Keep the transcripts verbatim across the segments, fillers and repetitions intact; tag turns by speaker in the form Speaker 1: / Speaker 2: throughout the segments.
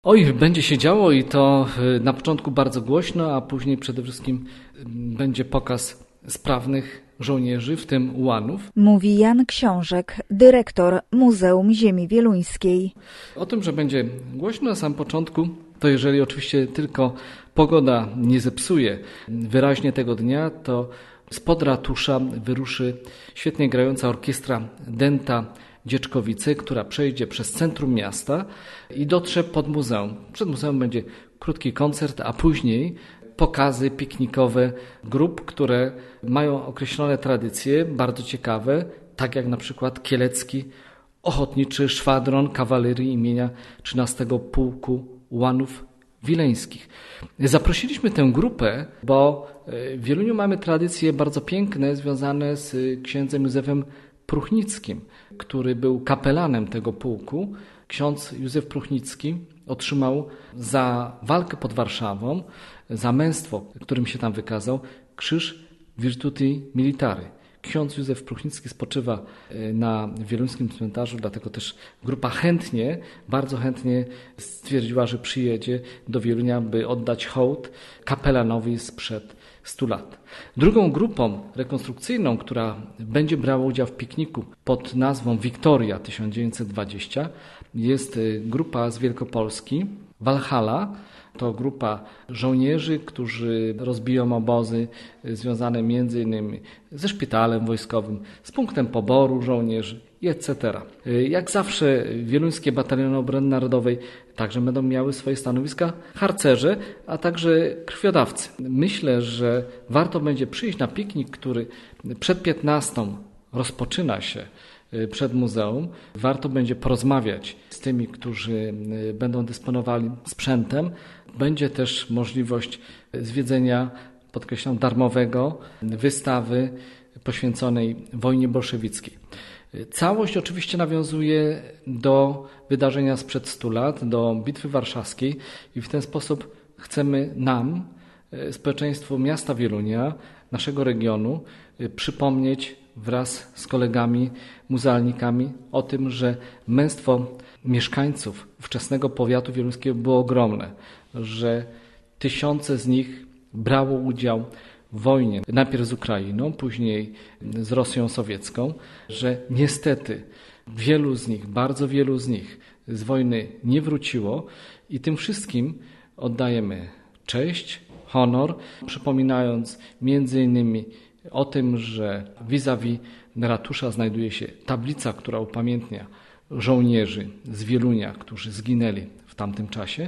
Speaker 1: Oj, będzie się działo i to na początku bardzo głośno, a później przede wszystkim będzie pokaz sprawnych żołnierzy, w tym ułanów.
Speaker 2: Mówi Jan Książek, dyrektor Muzeum Ziemi Wieluńskiej.
Speaker 1: O tym, że będzie głośno na samym początku, to jeżeli oczywiście tylko pogoda nie zepsuje wyraźnie tego dnia, to spod ratusza wyruszy świetnie grająca orkiestra Dęta Dzieczkowice, która przejdzie przez centrum miasta i dotrze pod muzeum. Przed muzeum będzie krótki koncert, a później pokazy piknikowe grup, które mają określone tradycje, bardzo ciekawe, tak jak na przykład Kielecki Ochotniczy Szwadron Kawalerii imienia trzynastego Pułku Ułanów Wileńskich. Zaprosiliśmy tę grupę, bo w Wieluniu mamy tradycje bardzo piękne związane z księdzem Józefem Pruchnickim, który był kapelanem tego pułku. Ksiądz Józef Pruchnicki otrzymał za walkę pod Warszawą, za męstwo, którym się tam wykazał, krzyż Virtuti Militari. Ksiądz Józef Pruchnicki spoczywa na wieluńskim cmentarzu, dlatego też grupa chętnie, bardzo chętnie stwierdziła, że przyjedzie do Wielunia, by oddać hołd kapelanowi sprzed stu lat. Drugą grupą rekonstrukcyjną, która będzie brała udział w pikniku pod nazwą Wiktoria tysiąc dziewięćset dwadzieścia, jest grupa z Wielkopolski, Walhalla. To grupa żołnierzy, którzy rozbiją obozy związane między innymi ze szpitalem wojskowym, z punktem poboru żołnierzy et cetera. Jak zawsze wieluńskie bataliony obrony narodowej także będą miały swoje stanowiska harcerze, a także krwiodawcy. Myślę, że warto będzie przyjść na piknik, który przed piętnastą rozpoczyna się przed muzeum. Warto będzie porozmawiać z tymi, którzy będą dysponowali sprzętem. Będzie też możliwość zwiedzenia, podkreślam, darmowego wystawy poświęconej wojnie bolszewickiej. Całość oczywiście nawiązuje do wydarzenia sprzed stu lat, do Bitwy Warszawskiej i w ten sposób chcemy nam, społeczeństwu miasta Wielunia, naszego regionu, przypomnieć wraz z kolegami muzealnikami o tym, że męstwo mieszkańców ówczesnego powiatu wieluńskiego było ogromne, że tysiące z nich brało udział w wojnie, najpierw z Ukrainą, później z Rosją sowiecką, że niestety wielu z nich, bardzo wielu z nich z wojny nie wróciło i tym wszystkim oddajemy cześć, honor, przypominając między innymi o tym, że vis-a-vis ratusza znajduje się tablica, która upamiętnia żołnierzy z Wielunia, którzy zginęli w tamtym czasie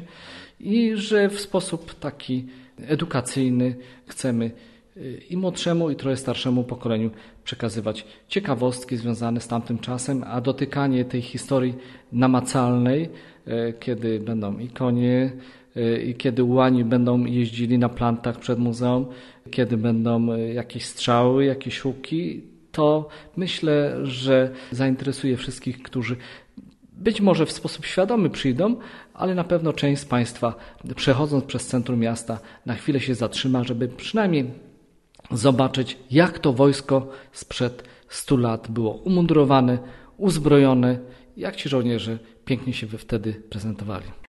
Speaker 1: i że w sposób taki edukacyjny chcemy i młodszemu, i trochę starszemu pokoleniu przekazywać ciekawostki związane z tamtym czasem, a dotykanie tej historii namacalnej, kiedy będą i konie, i kiedy ułani będą jeździli na plantach przed muzeum, kiedy będą jakieś strzały, jakieś łuki, to myślę, że zainteresuje wszystkich, którzy być może w sposób świadomy przyjdą, ale na pewno część z Państwa, przechodząc przez centrum miasta, na chwilę się zatrzyma, żeby przynajmniej zobaczyć, jak to wojsko sprzed stu lat było umundurowane, uzbrojone, jak ci żołnierze pięknie się wtedy prezentowali.